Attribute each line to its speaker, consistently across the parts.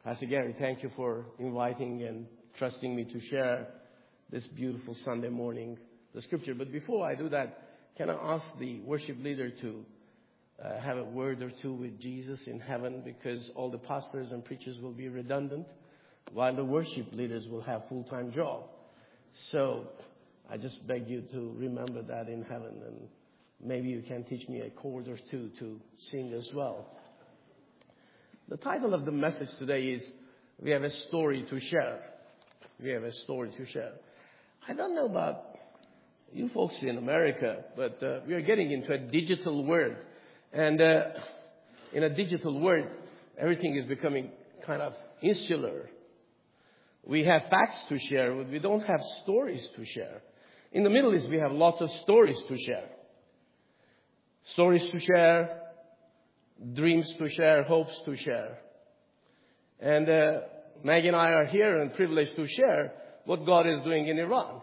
Speaker 1: Pastor Gary, thank you for inviting and trusting me to share this beautiful Sunday morning, the scripture. But before I do that, can I ask the worship leader to have a word or two with Jesus in heaven, because all the pastors and preachers will be redundant while the worship leaders will have full-time job. So I just beg you to remember that in heaven, and maybe you can teach me a chord or two to sing as well. The title of the message today is, We Have a Story to Share. We have a story to share. I don't know about you folks in America, but we are getting into a digital world. And in a digital world, everything is becoming kind of insular. We have facts to share, but we don't have stories to share. In the Middle East, we have lots of stories to share. Stories to share, dreams to share, hopes to share. And Maggie and I are here and privileged to share what God is doing in Iran.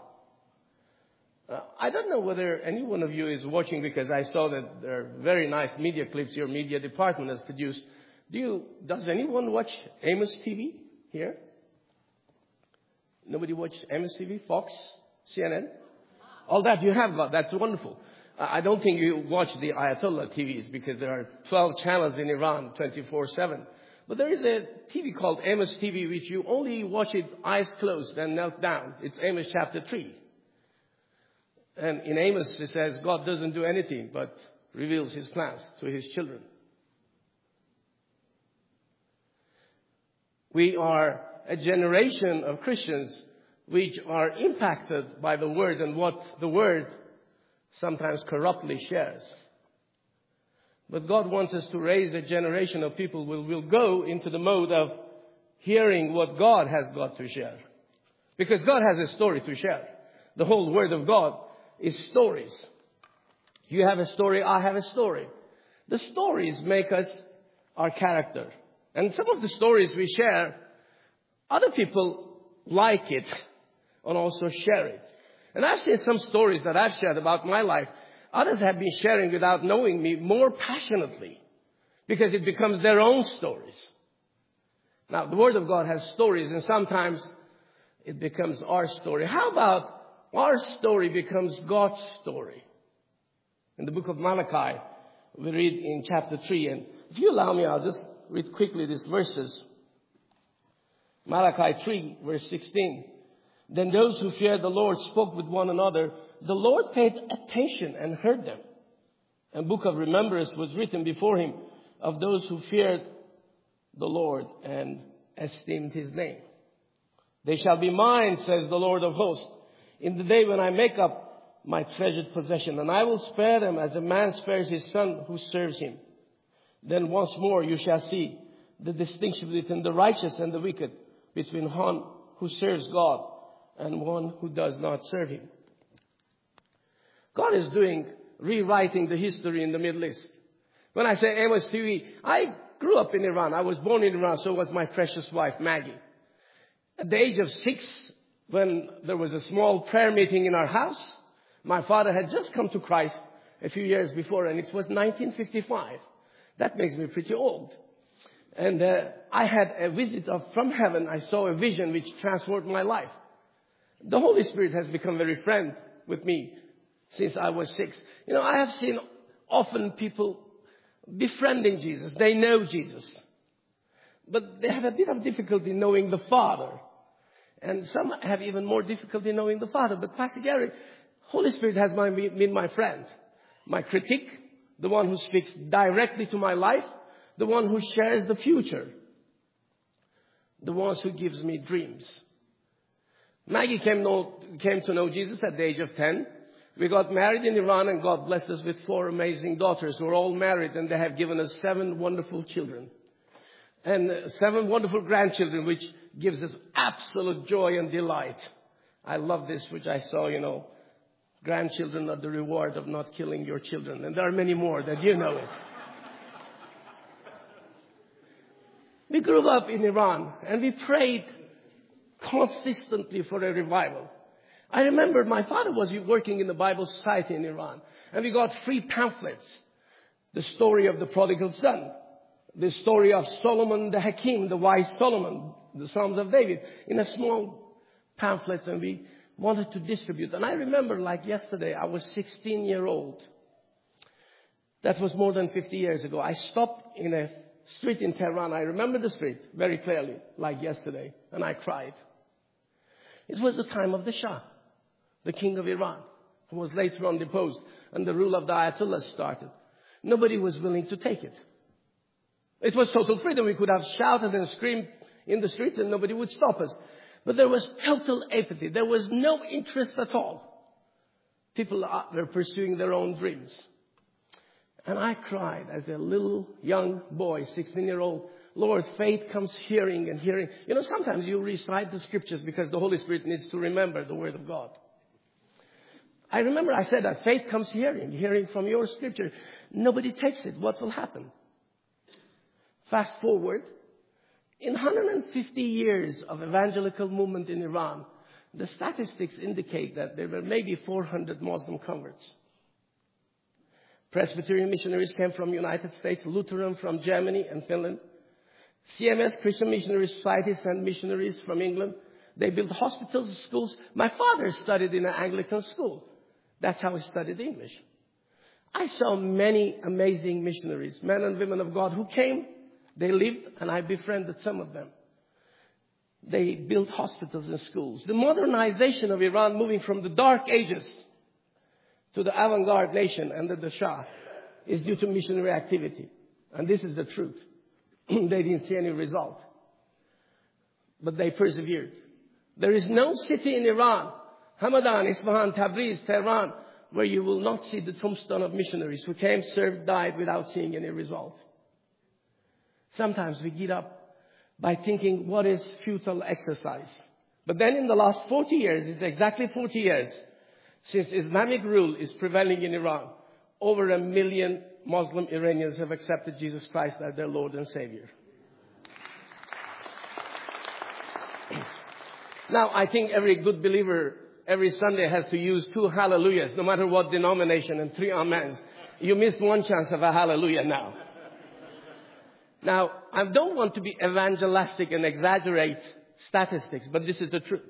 Speaker 1: I don't know whether any one of you is watching, because I saw that there are very nice media clips your media department has produced. Does anyone watch Amos TV here? Nobody watch Amos TV, Fox, CNN? All that you have, that's wonderful. I don't think you watch the Ayatollah TVs, because there are 12 channels in Iran 24/7. But there is a TV called Amos TV, which you only watch it eyes closed and knelt down. It's Amos chapter 3. And in Amos it says God doesn't do anything but reveals his plans to his children. We are a generation of Christians which are impacted by the Word and what the Word sometimes corruptly shares. But God wants us to raise a generation of people who will go into the mode of hearing what God has got to share. Because God has a story to share. The whole Word of God is stories. You have a story, I have a story. The stories make us our character. And some of the stories we share, other people like it and also share it. And I've seen some stories that I've shared about my life. Others have been sharing without knowing me more passionately, because it becomes their own stories. Now, the Word of God has stories, and sometimes it becomes our story. How about our story becomes God's story? In the book of Malachi, we read in chapter 3. And if you allow me, I'll just read quickly these verses. Malachi 3, verse 16. Then those who feared the Lord spoke with one another. The Lord paid attention and heard them. A book of remembrance was written before him of those who feared the Lord and esteemed his name. They shall be mine, says the Lord of hosts, in the day when I make up my treasured possession. And I will spare them as a man spares his son who serves him. Then once more you shall see the distinction between the righteous and the wicked, between one who serves God and one who does not serve him. God is rewriting the history in the Middle East. When I say Amos TV, I grew up in Iran. I was born in Iran, so was my precious wife, Maggie. At the age of 6, when there was a small prayer meeting in our house, my father had just come to Christ a few years before, and it was 1955. That makes me pretty old. And I had a visit from heaven. I saw a vision which transformed my life. The Holy Spirit has become very friend with me since I was 6. I have seen often people befriending Jesus. They know Jesus. But they have a bit of difficulty knowing the Father. And some have even more difficulty knowing the Father. But Pastor Gary, Holy Spirit has been my friend. My critic, the one who speaks directly to my life, the one who shares the future, the one who gives me dreams. Maggie came to know Jesus at the age of 10. We got married in Iran, and God blessed us with 4 amazing daughters who are all married, and they have given us 7 wonderful children. And 7 wonderful grandchildren, which gives us absolute joy and delight. I love this, which I saw, grandchildren are the reward of not killing your children. And there are many more that you know it. We grew up in Iran, and we prayed consistently for a revival. I remember my father was working in the Bible Society in Iran, and we got free pamphlets, the story of the prodigal son. the story of Solomon the Hakim, the wise Solomon, the Psalms of David, in a small pamphlet, and we wanted to distribute. And I remember like yesterday, I was 16-year-old. That was more than 50 years ago. I stopped in a street in Tehran. I remember the street very clearly, like yesterday, and I cried. It was the time of the Shah, the king of Iran, who was later on deposed, and the rule of the Ayatollahs started. Nobody was willing to take it. It was total freedom. We could have shouted and screamed in the streets and nobody would stop us. But there was total apathy. There was no interest at all. People were pursuing their own dreams. And I cried as a little young boy, 16-year-old, Lord, faith comes hearing and hearing. You know, sometimes you recite the scriptures because the Holy Spirit needs to remember the word of God. I remember I said that faith comes hearing from your scripture. Nobody takes it. What will happen? Fast forward. In 150 years of evangelical movement in Iran, the statistics indicate that there were maybe 400 Muslim converts. Presbyterian missionaries came from the United States, Lutheran from Germany and Finland. CMS, Christian Missionary Society, sent missionaries from England. They built hospitals and schools. My father studied in an Anglican school. That's how he studied English. I saw many amazing missionaries, men and women of God who came. They lived, and I befriended some of them. They built hospitals and schools. The modernization of Iran, moving from the dark ages to the avant-garde nation under the Shah, is due to missionary activity. And this is the truth. They didn't see any result. But they persevered. There is no city in Iran, Hamadan, Isfahan, Tabriz, Tehran, where you will not see the tombstone of missionaries who came, served, died without seeing any result. Sometimes we get up by thinking, what is futile exercise? But then in the last 40 years, it's exactly 40 years since Islamic rule is prevailing in Iran, over 1 million Muslim Iranians have accepted Jesus Christ as their Lord and Savior. Now, I think every good believer every Sunday has to use 2 hallelujahs, no matter what denomination, and 3 amens. You missed one chance of a hallelujah now. Now, I don't want to be evangelistic and exaggerate statistics, but this is the truth.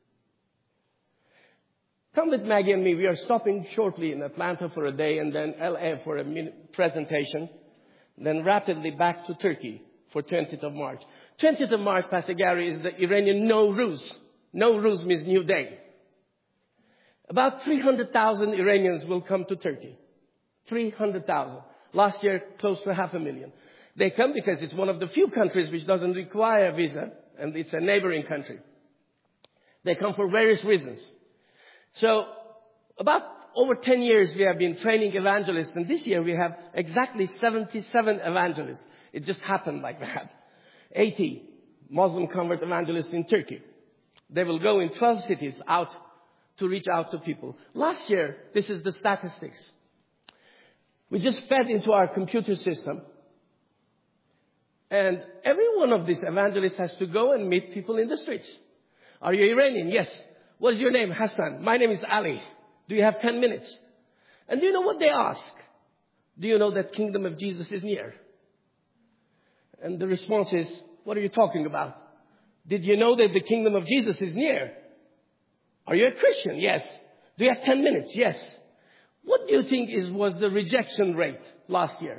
Speaker 1: Come with Maggie and me. We are stopping shortly in Atlanta for a day and then LA for a presentation. Then rapidly back to Turkey for 20th of March. 20th of March, Pastor Gary, is the Iranian Nowruz. Nowruz means new day. About 300,000 Iranians will come to Turkey. 300,000. Last year, close to 500,000. They come because it's one of the few countries which doesn't require a visa, and it's a neighboring country. They come for various reasons. So, about over 10 years we have been training evangelists, and this year we have exactly 77 evangelists. It just happened like that. 80 Muslim convert evangelists in Turkey. They will go in 12 cities out to reach out to people. Last year, this is the statistics. We just fed into our computer system. And every one of these evangelists has to go and meet people in the streets. Are you Iranian? Yes. What is your name? Hassan. My name is Ali. Do you have 10 minutes? And do you know what they ask? Do you know that kingdom of Jesus is near? And the response is, what are you talking about? Did you know that the kingdom of Jesus is near? Are you a Christian? Yes. Do you have 10 minutes? Yes. What do you think was the rejection rate last year?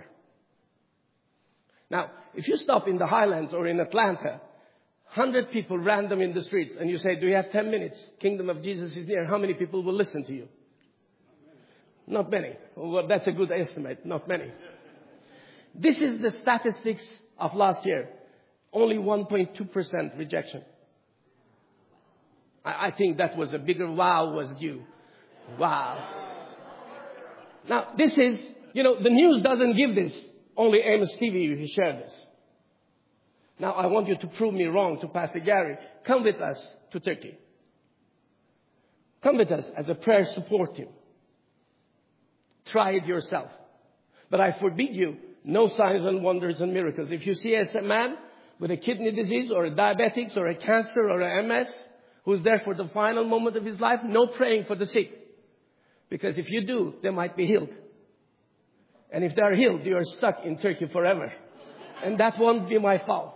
Speaker 1: Now, if you stop in the Highlands or in Atlanta, 100 people random in the streets, and you say, do you have 10 minutes? Kingdom of Jesus is near. How many people will listen to you? Not many. Well, that's a good estimate. Not many. This is the statistics of last year. Only 1.2% rejection. I think that was a bigger wow was due. Wow. Now, this is, the news doesn't give this. Only Amos TV will share this. Now, I want you to prove me wrong to Pastor Gary. Come with us to Turkey. Come with us as a prayer support team. Try it yourself. But I forbid you, no signs and wonders and miracles. If you see a man with a kidney disease or a diabetic or a cancer or a MS who's there for the final moment of his life, no praying for the sick. Because if you do, they might be healed. And if they are healed, you are stuck in Turkey forever. And that won't be my fault.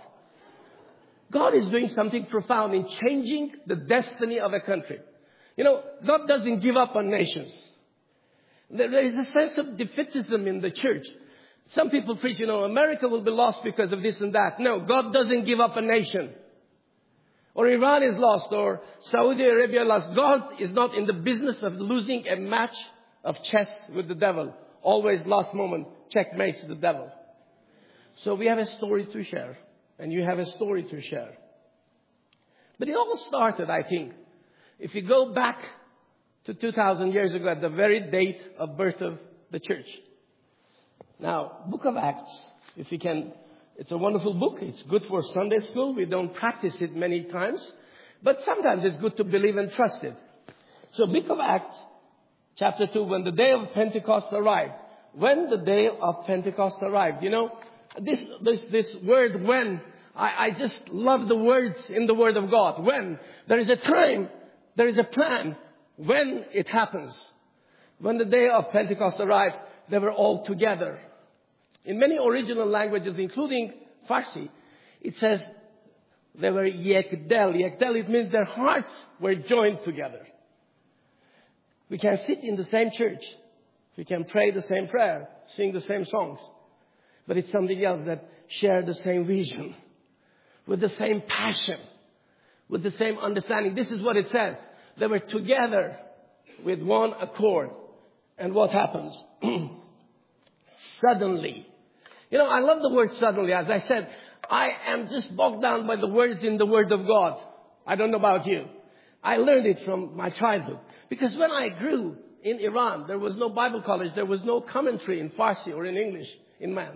Speaker 1: God is doing something profound in changing the destiny of a country. You know, God doesn't give up on nations. There is a sense of defeatism in the church. Some people preach, you know, America will be lost because of this and that. No, God doesn't give up a nation. Or Iran is lost, or Saudi Arabia lost. God is not in the business of losing a match of chess with the devil. Always last moment, checkmates the devil. So we have a story to share. And you have a story to share. But it all started, I think, if you go back to 2,000 years ago at the very date of birth of the church. Now, Book of Acts, if you can, it's a wonderful book. It's good for Sunday school. We don't practice it many times. But sometimes it's good to believe and trust it. So Book of Acts, chapter 2, when the day of Pentecost arrived. When the day of Pentecost arrived. You know, this word when, I just love the words in the Word of God. When. There is a time, there is a plan when it happens. When the day of Pentecost arrived, they were all together. In many original languages, including Farsi, it says they were yekdel. Yekdel, it means their hearts were joined together. We can sit in the same church. We can pray the same prayer, sing the same songs. But it's something else that share the same vision, with the same passion, with the same understanding. This is what it says. They were together with one accord. And what happens? Suddenly. You know, I love the word suddenly. As I said, I am just bogged down by the words in the Word of God. I don't know about you. I learned it from my childhood. Because when I grew in Iran, there was no Bible college. There was no commentary in Farsi or in English in Mand.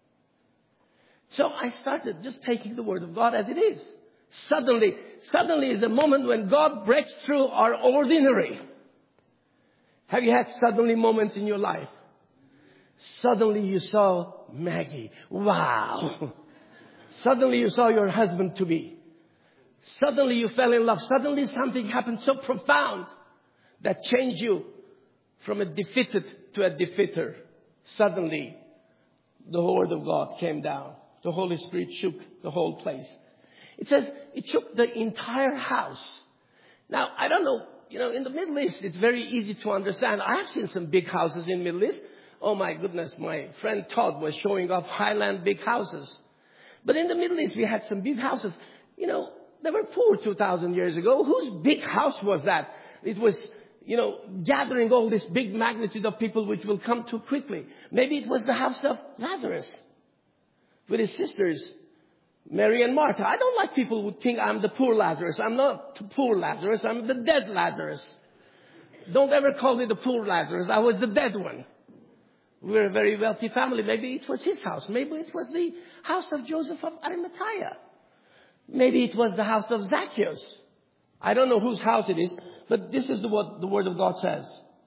Speaker 1: So I started just taking the Word of God as it is. Suddenly is a moment when God breaks through our ordinary. Have you had suddenly moments in your life? Suddenly you saw Maggie. Wow. Suddenly you saw your husband to be. Suddenly you fell in love. Suddenly something happened so profound that changed you from a defeated to a defeater. Suddenly the Word of God came down. The Holy Spirit shook the whole place. It says it shook the entire house. Now, I don't know, you know, in the Middle East, it's very easy to understand. I have seen some big houses in the Middle East. Oh my goodness, my friend Todd was showing off Highland big houses. But in the Middle East, we had some big houses. You know, they were poor 2,000 years ago. Whose big house was that? It was, you know, gathering all this big magnitude of people which will come too quickly. Maybe it was the house of Lazarus with his sisters, Mary and Martha. I don't like people who think I'm the poor Lazarus. I'm not the poor Lazarus. I'm the dead Lazarus. Don't ever call me the poor Lazarus. I was the dead one. We were a very wealthy family. Maybe it was his house. Maybe it was the house of Joseph of Arimathea. Maybe it was the house of Zacchaeus. I don't know whose house it is, but this is what the Word of God says.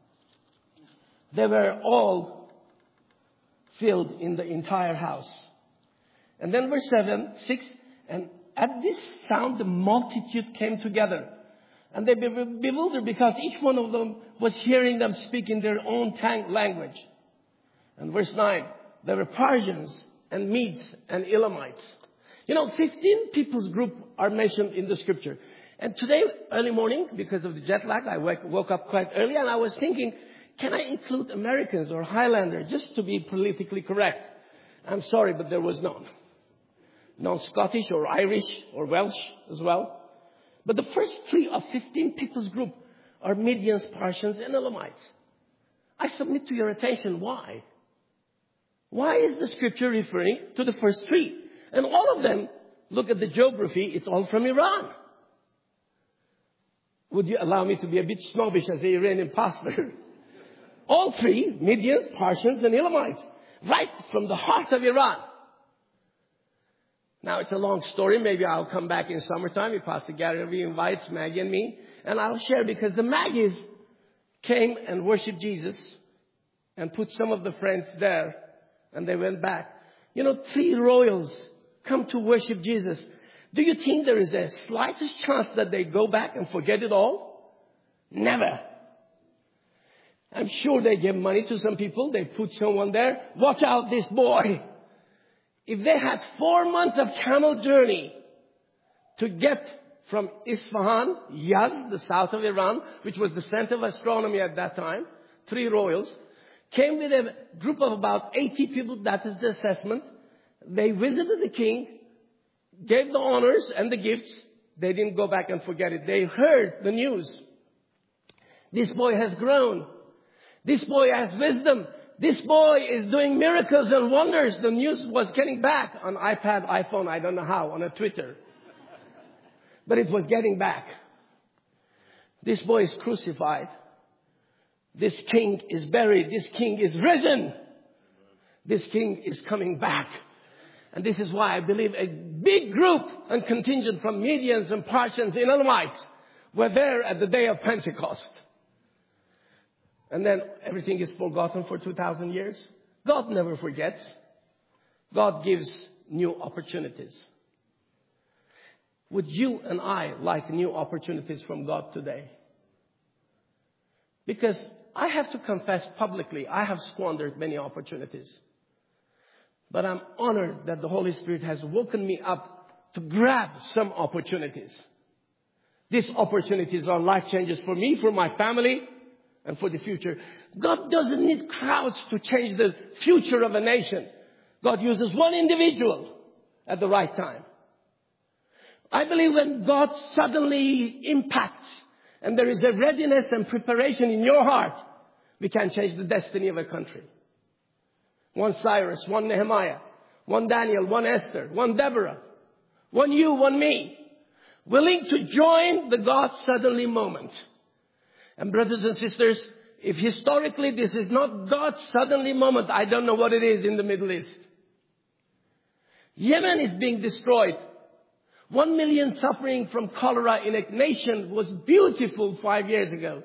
Speaker 1: They were all filled in the entire house. And then verse 6, and at this sound the multitude came together. And they were bewildered because each one of them was hearing them speak in their own language. And verse 9, there were Persians and Medes and Elamites. You know, 15 people's group are mentioned in the scripture. And today, early morning, because of the jet lag, I woke up quite early and I was thinking, can I include Americans or Highlander just to be politically correct? I'm sorry, but there was none. Non-Scottish or Irish or Welsh as well. But the first 3 of 15 people's group are Medians, Persians, and Elamites. I submit to your attention why. Why is the scripture referring to the first 3? And all of them, look at the geography, it's all from Iran. Would you allow me to be a bit snobbish as an Iranian pastor? All 3, Medians, Persians, and Elamites. Right from the heart of Iran. Now, it's a long story. Maybe I'll come back in summertime if Pastor Gary invites Maggie and me. And I'll share because the Maggies came and worshiped Jesus and put some of the friends there. And they went back. You know, 3 royals come to worship Jesus. Do you think there is a slightest chance that they go back and forget it all? Never. I'm sure they gave money to some people. They put someone there. Watch out, this boy. if they had 4 months of camel journey to get from Isfahan, Yazd, the south of Iran, which was the center of astronomy at that time, 3 royals, came with a group of about 80 people, that is the assessment. They visited the king, gave the honors and the gifts. They didn't go back and forget it. They heard the news. This boy has grown. This boy has wisdom. This boy is doing miracles and wonders. The news was getting back on iPad, iPhone, I don't know how, on a Twitter. But it was getting back. This boy is crucified. This king is buried. This king is risen. This king is coming back. And this is why I believe a big group and contingent from Medians and Parthians and Elamites were there at the day of Pentecost. And then everything is forgotten for 2,000 years. God never forgets. God gives new opportunities. Would you and I like new opportunities from God today? Because I have to confess publicly, I have squandered many opportunities. But I'm honored that the Holy Spirit has woken me up to grab some opportunities. These opportunities are life changes for me, for my family, and for the future. God doesn't need crowds to change the future of a nation. God uses one individual at the right time. I believe when God suddenly impacts and there is a readiness and preparation in your heart, we can change the destiny of a country. One Cyrus, one Nehemiah, one Daniel, one Esther, one Deborah, one you, one me. Willing to join the God suddenly moment. And brothers and sisters, if historically this is not God's suddenly moment, I don't know what it is in the Middle East. Yemen is being destroyed. 1 million suffering from cholera in a nation was beautiful 5 years ago.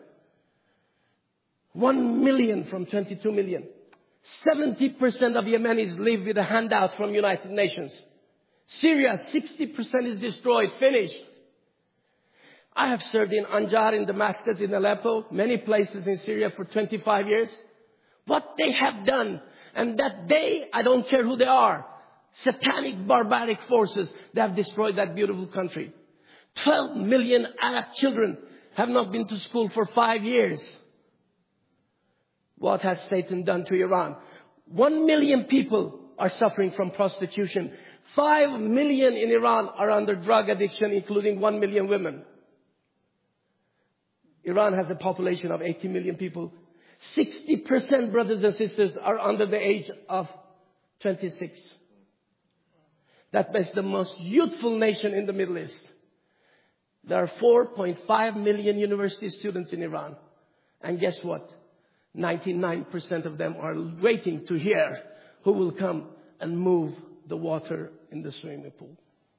Speaker 1: 1 million from 22 million. 70% of Yemenis live with a handout from United Nations. Syria, 60% is destroyed, finished. I have served in Anjar, in Damascus, in Aleppo, many places in Syria for 25 years. What they have done, and that they, I don't care who they are, satanic, barbaric forces that have destroyed that beautiful country. 12 million Arab children have not been to school for 5 years. What has Satan done to Iran? 1 million people are suffering from prostitution. 5 million in Iran are under drug addiction, including 1 million women. Iran has a population of 80 million people. 60%, brothers and sisters, are under the age of 26. That makes the most youthful nation in the Middle East. There are 4.5 million university students in Iran. And guess what? 99% of them are waiting to hear who will come and move the water in the swimming pool.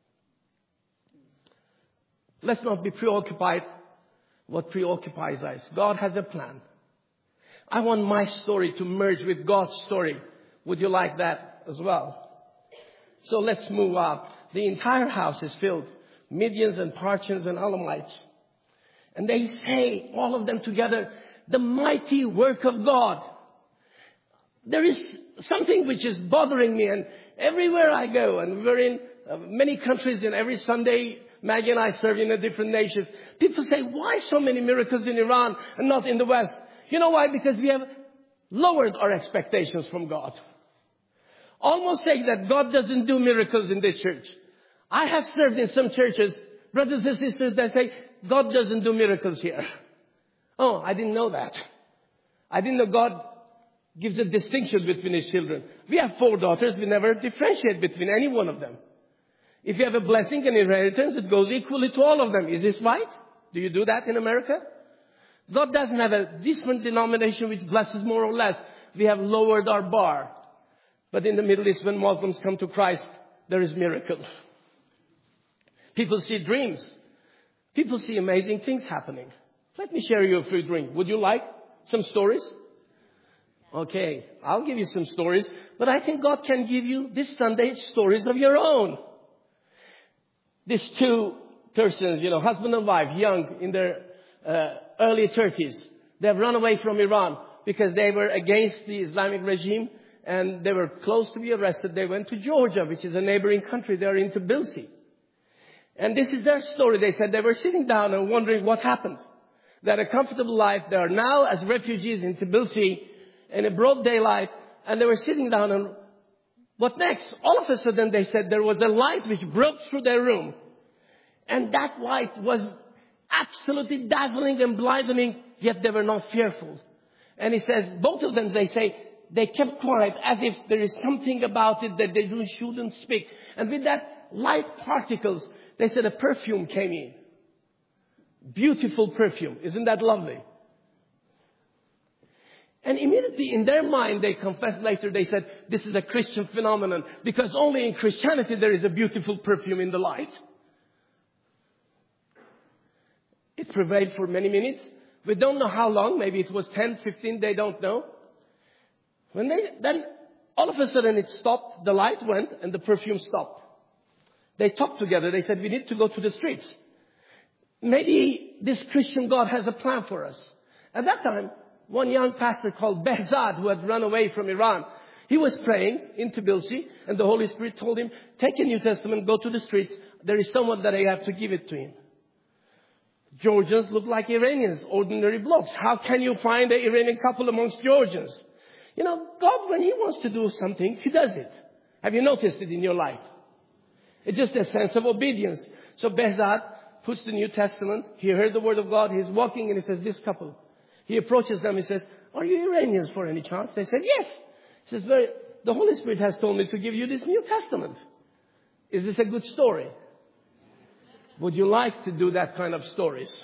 Speaker 1: Let's not be preoccupied what preoccupies us. God has a plan. I want my story to merge with God's story. Would you like that as well? So let's move up. The entire house is filled. Midians and Parthians and Elamites. And they say, all of them together, the mighty work of God. There is something which is bothering me. And everywhere I go, and we're in many countries, and every Sunday, Maggie and I serve in a different nations. People say, why so many miracles in Iran and not in the West? You know why? Because we have lowered our expectations from God. Almost saying that God doesn't do miracles in this church. I have served in some churches, brothers and sisters, that say, God doesn't do miracles here. Oh, I didn't know that. I didn't know God gives a distinction between His children. We have 4 daughters. We never differentiate between any one of them. If you have a blessing and inheritance, it goes equally to all of them. Is this right? Do you do that in America? God doesn't have a different denomination which blesses more or less. We have lowered our bar. But in the Middle East, when Muslims come to Christ, there is miracle. People see dreams. People see amazing things happening. Let me share you a few dreams. Would you like some stories? Okay, I'll give you some stories. But I think God can give you this Sunday stories of your own. These 2 persons, husband and wife, young, in their early 30s. They have run away from Iran because they were against the Islamic regime. and they were close to be arrested. They went to Georgia, which is a neighboring country. They're in Tbilisi. And this is their story. They said they were sitting down and wondering what happened. They had a comfortable life. They are now as refugees in Tbilisi in a broad daylight. And they were sitting down and what next? All of a sudden they said there was a light which broke through their room. And that light was absolutely dazzling and blinding, yet they were not fearful. And he says, both of them, they say, they kept quiet as if there is something about it that they shouldn't speak. And with that light particles, they said a perfume came in. Beautiful perfume. Isn't that lovely? And immediately in their mind, they confessed later, they said, this is a Christian phenomenon. Because only in Christianity there is a beautiful perfume in the light. It prevailed for many minutes. We don't know how long. Maybe it was 10, 15, they don't know. Then all of a sudden it stopped. The light went and the perfume stopped. They talked together. They said, we need to go to the streets. Maybe this Christian God has a plan for us. At that time, one young pastor called Behzad, who had run away from Iran, he was praying in Tbilisi, and the Holy Spirit told him, take a New Testament, go to the streets. There is someone that I have to give it to him. Georgians look like Iranians, ordinary blokes. How can you find an Iranian couple amongst Georgians? You know, God, when He wants to do something, He does it. Have you noticed it in your life? It's just a sense of obedience. So Behzad puts the New Testament. He heard the word of God. He's walking and he says, this couple. He approaches them. He says, are you Iranians for any chance? They said, yes. He says, the Holy Spirit has told me to give you this New Testament. Is this a good story? Would you like to do that kind of stories?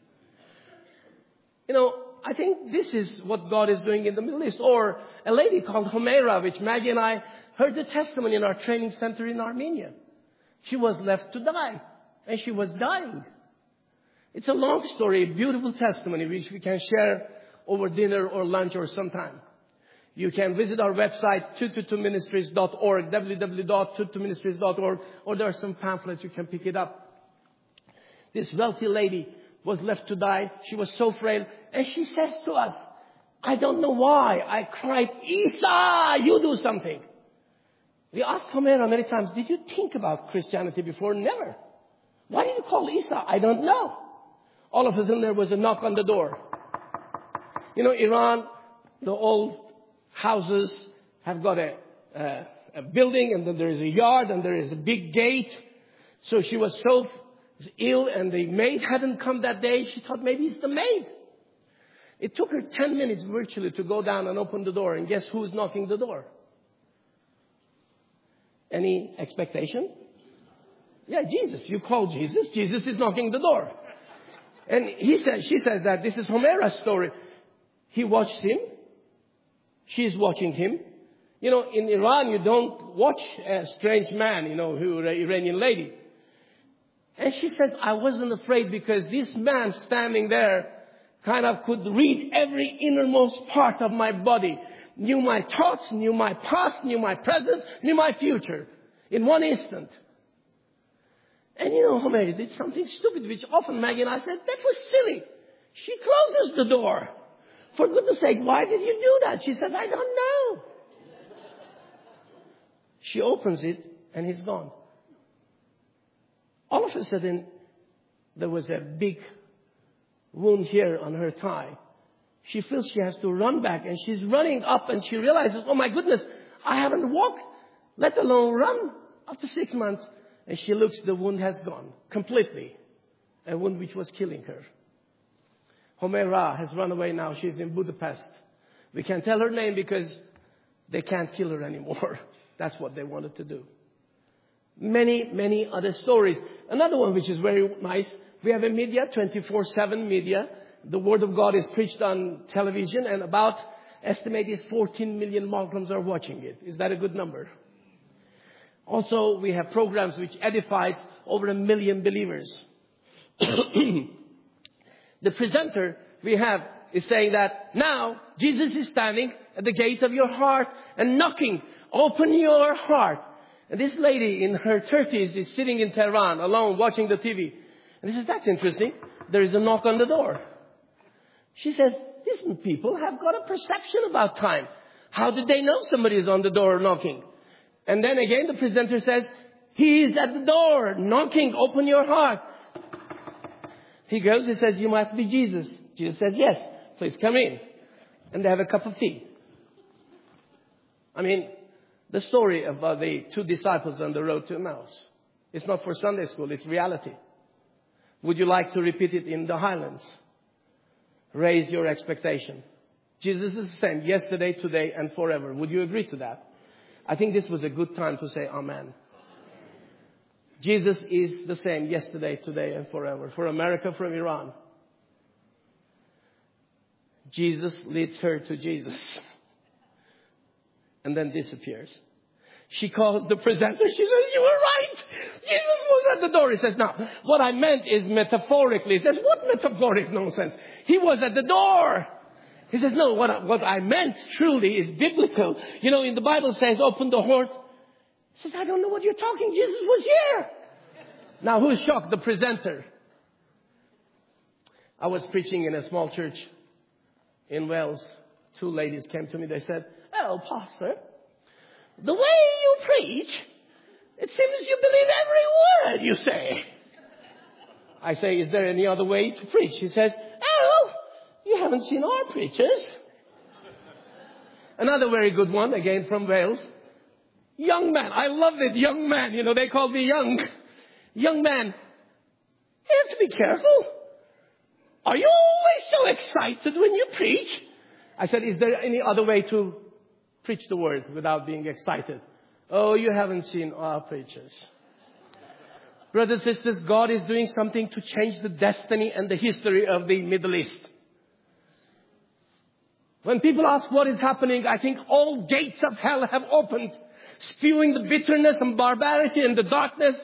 Speaker 1: You know, I think this is what God is doing in the Middle East. Or a lady called Humaira, which Maggie and I heard the testimony in our training center in Armenia. She was left to die. And she was dying. It's a long story, a beautiful testimony, which we can share over dinner or lunch or sometime. You can visit our website, 222ministries.org, www.222ministries.org, or there are some pamphlets, you can pick it up. This wealthy lady was left to die. She was so frail. And she says to us, I don't know why. I cried, Isa, you do something. We asked Humaira many times, did you think about Christianity before? Never. Why did you call Isa? I don't know. All of a sudden there was a knock on the door. You know, Iran, the old houses have got a building, and then there is a yard, and there is a big gate. So she was so ill, and the maid hadn't come that day. She thought maybe it's the maid. It took her 10 minutes virtually to go down and open the door. And guess who's knocking the door? Any expectation? Yeah, Jesus. You call Jesus. Jesus is knocking the door. And she says that this is Humaira's story. He watched him. She's watching him. You know, in Iran, you don't watch a strange man, you know, who an Iranian lady. And she said, I wasn't afraid because this man standing there kind of could read every innermost part of my body. Knew my thoughts, knew my past, knew my present, knew my future. In one instant. And you know, Humaira did something stupid, which often Maggie and I said, that was silly. She closes the door. For goodness sake, why did you do that? She says, I don't know. She opens it and he's gone. All of a sudden, there was a big wound here on her thigh. She feels she has to run back, and she's running up, and she realizes, oh my goodness, I haven't walked, let alone run after 6 months. And she looks, the wound has gone completely. A wound which was killing her. Humaira has run away now. She's in Budapest. We can't tell her name because they can't kill her anymore. That's what they wanted to do. Many, many other stories. Another one which is very nice. We have a media, 24/7 media. The Word of God is preached on television, and about estimated 14 million Muslims are watching it. Is that a good number? Also, we have programs which edifies over 1 million believers. The presenter we have is saying that now Jesus is standing at the gate of your heart and knocking. Open your heart. And this lady in her 30s is sitting in Tehran alone watching the TV. And he says, that's interesting. There is a knock on the door. She says, these people have got a perception about time. How did they know somebody is on the door knocking? And then again, the presenter says, he is at the door knocking. Open your heart. He goes, he says, you must be Jesus. Jesus says, yes, please come in. And they have a cup of tea. I mean, the story about the 2 disciples on the road to Emmaus. It's not for Sunday school, it's reality. Would you like to repeat it in the Highlands? Raise your expectation. Jesus is the same yesterday, today, and forever. Would you agree to that? I think this was a good time to say amen. Jesus is the same yesterday, today, and forever. For America, from Iran. Jesus leads her to Jesus. And then disappears. She calls the presenter. She says, you were right. Jesus was at the door. He says, no, what I meant is metaphorically. He says, what metaphoric nonsense? He was at the door. He says, no, what I meant truly is biblical. You know, in the Bible says, open the door. He says, I don't know what you're talking. Jesus was here. Now, who's shocked? The presenter. I was preaching in a small church in Wales. 2 ladies came to me. They said, oh, Pastor, the way you preach, it seems you believe every word you say. I say, is there any other way to preach? He says, oh, you haven't seen our preachers. Another very good one, again from Wales. Young man. I love it, young man. You know, they call me young. Young man. You have to be careful. Are you always so excited when you preach? I said, is there any other way to preach the word without being excited? Oh, you haven't seen our preachers. Brothers and sisters, God is doing something to change the destiny and the history of the Middle East. When people ask what is happening, I think all gates of hell have opened, spewing the bitterness and barbarity and the darkness.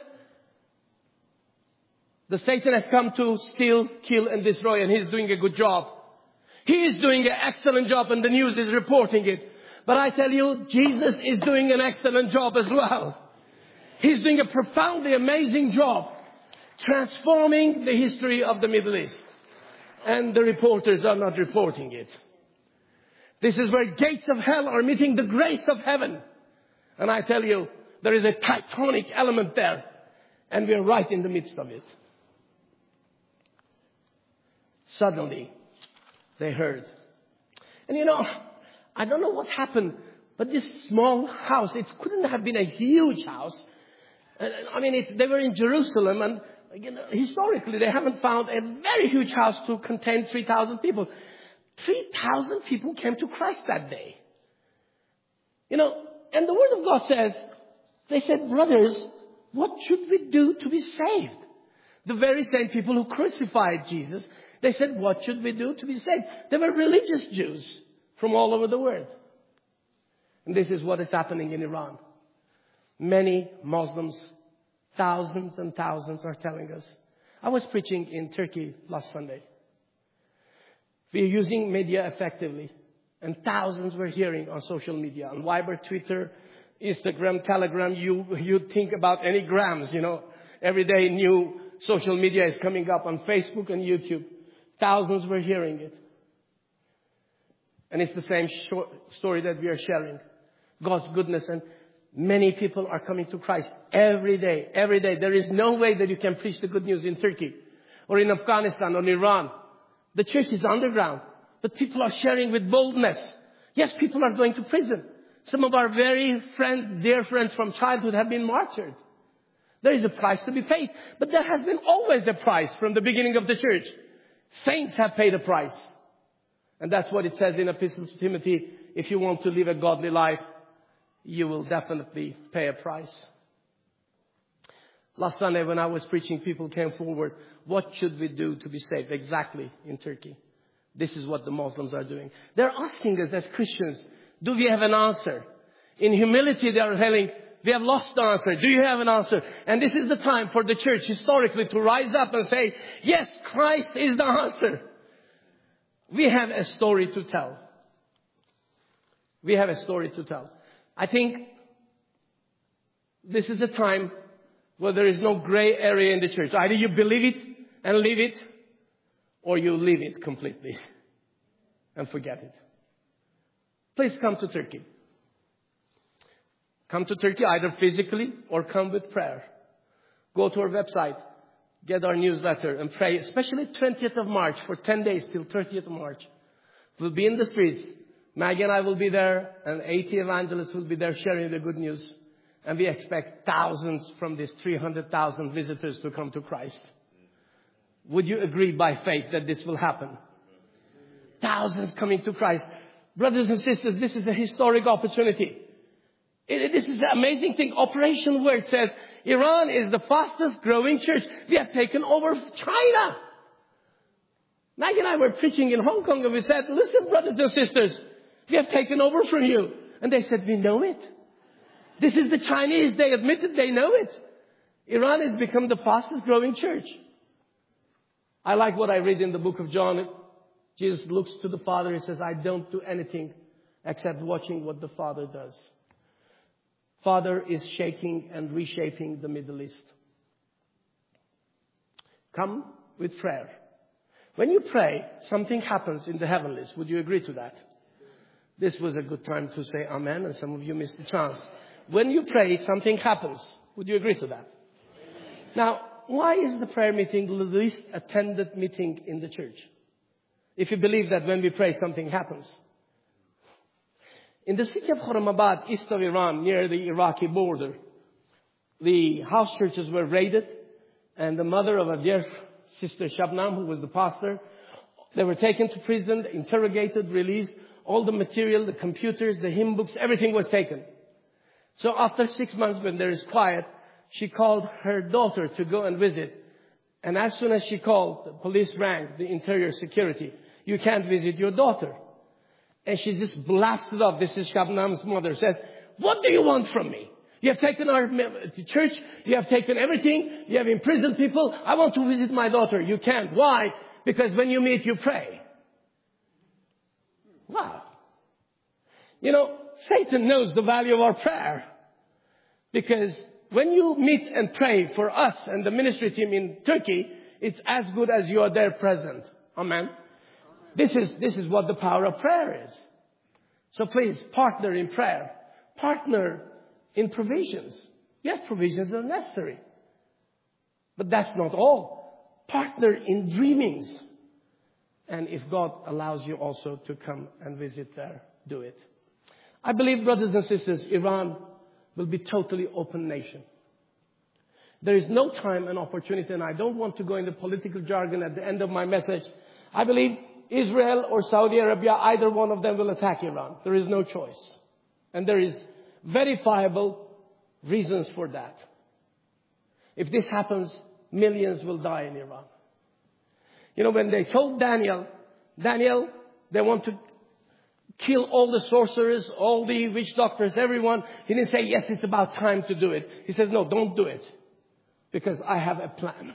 Speaker 1: The Satan has come to steal, kill, and destroy, and he's doing a good job. He is doing an excellent job, and the news is reporting it. But I tell you, Jesus is doing an excellent job as well. He's doing a profoundly amazing job transforming the history of the Middle East. And the reporters are not reporting it. This is where gates of hell are meeting the grace of heaven. And I tell you, there is a tectonic element there. And we are right in the midst of it. Suddenly, they heard. And you know, I don't know what happened, but this small house, it couldn't have been a huge house. I mean, they were in Jerusalem, and you know, historically, they haven't found a very huge house to contain 3,000 people. 3,000 people came to Christ that day. You know, and the Word of God says, they said, brothers, what should we do to be saved? The very same people who crucified Jesus, they said, what should we do to be saved? They were religious Jews from all over the world. And this is what is happening in Iran. Many Muslims, thousands and thousands are telling us. I was preaching in Turkey last Sunday. We are using media effectively. And thousands were hearing on social media. On Viber, Twitter, Instagram, Telegram. You think about any grams, you know. Every day new social media is coming up on Facebook and YouTube. Thousands were hearing it. And it's the same story that we are sharing. God's goodness, and many people are coming to Christ every day. Every day. There is no way that you can preach the good news in Turkey or in Afghanistan or in Iran. The church is underground, but people are sharing with boldness. Yes, people are going to prison. Some of our very dear friends from childhood have been martyred. There is a price to be paid, but there has been always a price from the beginning of the church. Saints have paid a price. And that's what it says in Epistle to Timothy. If you want to live a godly life, you will definitely pay a price. Last Sunday when I was preaching, people came forward. What should we do to be saved? Exactly in Turkey. This is what the Muslims are doing. They're asking us as Christians, do we have an answer? In humility they are telling, we have lost the answer. Do you have an answer? And this is the time for the church historically to rise up and say, yes, Christ is the answer. We have a story to tell. We have a story to tell. I think this is a time where there is no gray area in the church. Either you believe it and live it, or you leave it completely and forget it. Please come to Turkey. Come to Turkey either physically or come with prayer. Go to our website, get our newsletter and pray, especially 20th of March for 10 days till 30th of March. We'll be in the streets. Maggie and I will be there, and 80 evangelists will be there sharing the good news. And we expect thousands from these 300,000 visitors to come to Christ. Would you agree by faith that this will happen? Thousands coming to Christ. Brothers and sisters, this is a historic opportunity. This is the amazing thing. Operation Word says Iran is the fastest growing church. We have taken over China. Maggie and I were preaching in Hong Kong and we said, listen, brothers and sisters, we have taken over from you. And they said, we know it. This is the Chinese. They admitted they know it. Iran has become the fastest growing church. I like what I read in the book of John. Jesus looks to the Father. He says, I don't do anything except watching what the Father does. Father is shaking and reshaping the Middle East. Come with prayer. When you pray, something happens in the heavenlies. Would you agree to that? This was a good time to say amen, and some of you missed the chance. When you pray, something happens. Would you agree to that? Now, why is the prayer meeting the least attended meeting in the church? If you believe that when we pray, something happens. In the city of Khurramabad, east of Iran, near the Iraqi border, the house churches were raided, and the mother of a dear sister, Shabnam, who was the pastor, they were taken to prison, interrogated, released. All the material, the computers, the hymn books, everything was taken. So after 6 months, when there is quiet, she called her daughter to go and visit. And as soon as she called, the police rang the interior security. You can't visit your daughter. And she just blasted off. This is Shabnam's mother. Says, what do you want from me? You have taken our church. You have taken everything. You have imprisoned people. I want to visit my daughter. You can't. Why? Because when you meet, you pray. Wow. You know, Satan knows the value of our prayer. Because when you meet and pray for us and the ministry team in Turkey, it's as good as you are there present. Amen. This is what the power of prayer is. So please, partner in prayer. Partner in provisions. Yes, provisions are necessary. But that's not all. Partner in dreamings. And if God allows you also to come and visit there, do it. I believe, brothers and sisters, Iran will be totally open nation. There is no time and opportunity, and I don't want to go into political jargon at the end of my message. I believe Israel or Saudi Arabia, either one of them will attack Iran. There is no choice. And there is verifiable reasons for that. If this happens, millions will die in Iran. You know, when they told Daniel, they want to kill all the sorcerers, all the witch doctors, everyone. He didn't say, yes, it's about time to do it. He said, no, don't do it. Because I have a plan.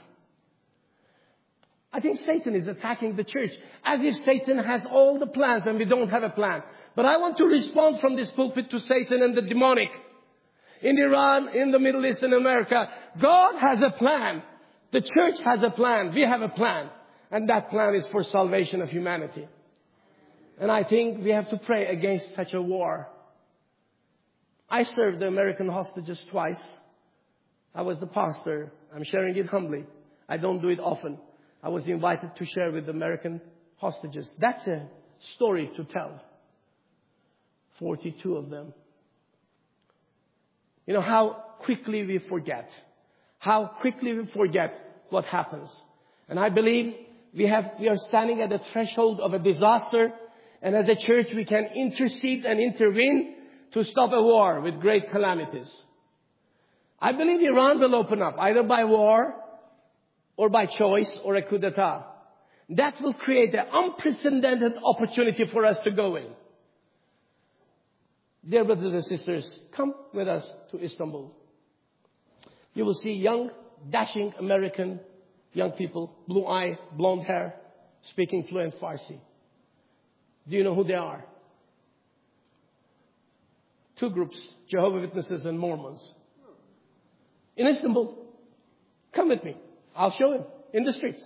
Speaker 1: I think Satan is attacking the church as if Satan has all the plans and we don't have a plan. But I want to respond from this pulpit to Satan and the demonic. In Iran, in the Middle East, in America, God has a plan. The church has a plan. We have a plan. And that plan is for salvation of humanity. And I think we have to pray against such a war. I served the American hostages twice. I was the pastor. I'm sharing it humbly. I don't do it often. I was invited to share with the American hostages. That's a story to tell. 42 of them. You know how quickly we forget. How quickly we forget what happens. And I believe we are standing at the threshold of a disaster. And as a church, we can intercede and intervene to stop a war with great calamities. I believe Iran will open up either by war or by choice or a coup d'etat. That will create an unprecedented opportunity for us to go in. Dear brothers and sisters, come with us to Istanbul. You will see young, dashing American young people, blue eye, blonde hair, speaking fluent Farsi. Do you know who they are? Two groups, Jehovah's Witnesses and Mormons. In Istanbul. Come with me. I'll show him in the streets.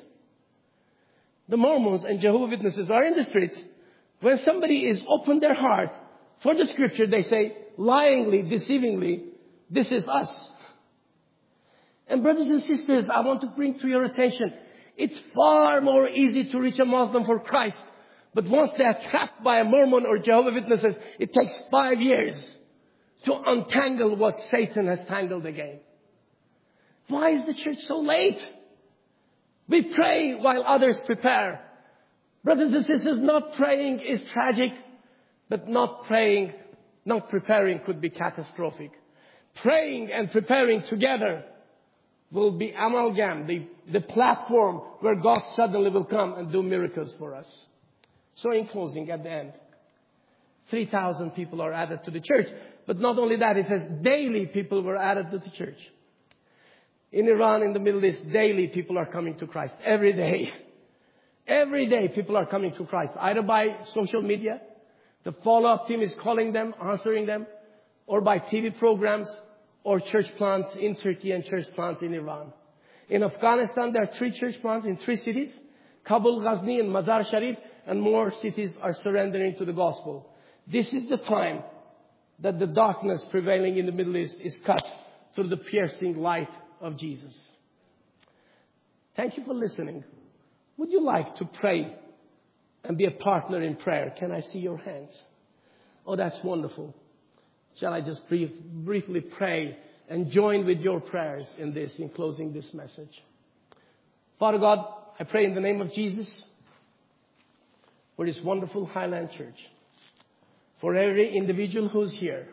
Speaker 1: The Mormons and Jehovah's Witnesses are in the streets when somebody is open their heart For the scripture, they say, lyingly, deceivingly, this is us. And brothers and sisters, I want to bring to your attention, it's far more easy to reach a Muslim for Christ. But once they are trapped by a Mormon or Jehovah's Witnesses, it takes 5 years to untangle what Satan has tangled again. Why is the church so late? We pray while others prepare. Brothers and sisters, not praying is tragic, but not preparing could be catastrophic. Praying and preparing together will be amalgam, the platform where God suddenly will come and do miracles for us. So in closing, at the end, 3,000 people are added to the church. But not only that, it says daily people were added to the church. In Iran, in the Middle East, daily people are coming to Christ. Every day. Every day people are coming to Christ. Either by social media, the follow-up team is calling them, answering them, or by TV programs, or church plants in Turkey and church plants in Iran. In Afghanistan, there are 3 church plants in 3 cities. Kabul, Ghazni, and Mazar Sharif, and more cities are surrendering to the gospel. This is the time that the darkness prevailing in the Middle East is cut through the piercing light of Jesus. Thank you for listening. Would you like to pray and be a partner in prayer? Can I see your hands? Oh, that's wonderful. Shall I just briefly pray and join with your prayers in this, in closing this message? Father God, I pray in the name of Jesus for this wonderful Highland Church, for every individual who's here,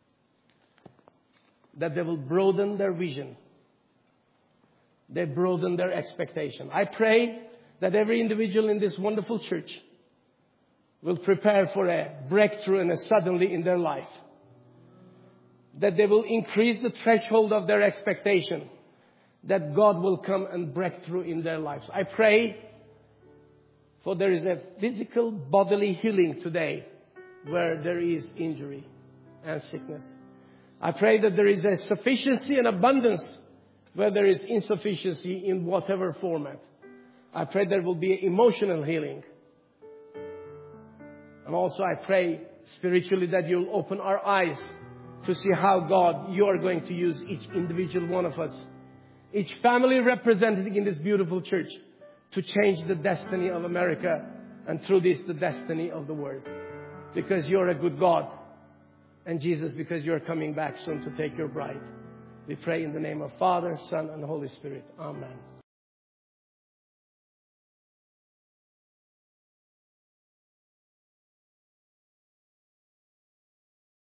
Speaker 1: that they will broaden their vision. They broaden their expectation. I pray that every individual in this wonderful church will prepare for a breakthrough and a suddenly in their life. That they will increase the threshold of their expectation, that God will come and break through in their lives. I pray for there is a physical bodily healing today where there is injury and sickness. I pray that there is a sufficiency and abundance where there is insufficiency in whatever format. I pray there will be emotional healing. And also I pray spiritually that you'll open our eyes to see how, God, you are going to use each individual one of us, each family represented in this beautiful church, to change the destiny of America and through this the destiny of the world. Because you're a good God. And Jesus, because you're coming back soon to take your bride. We pray in the name of Father, Son, and Holy Spirit. Amen.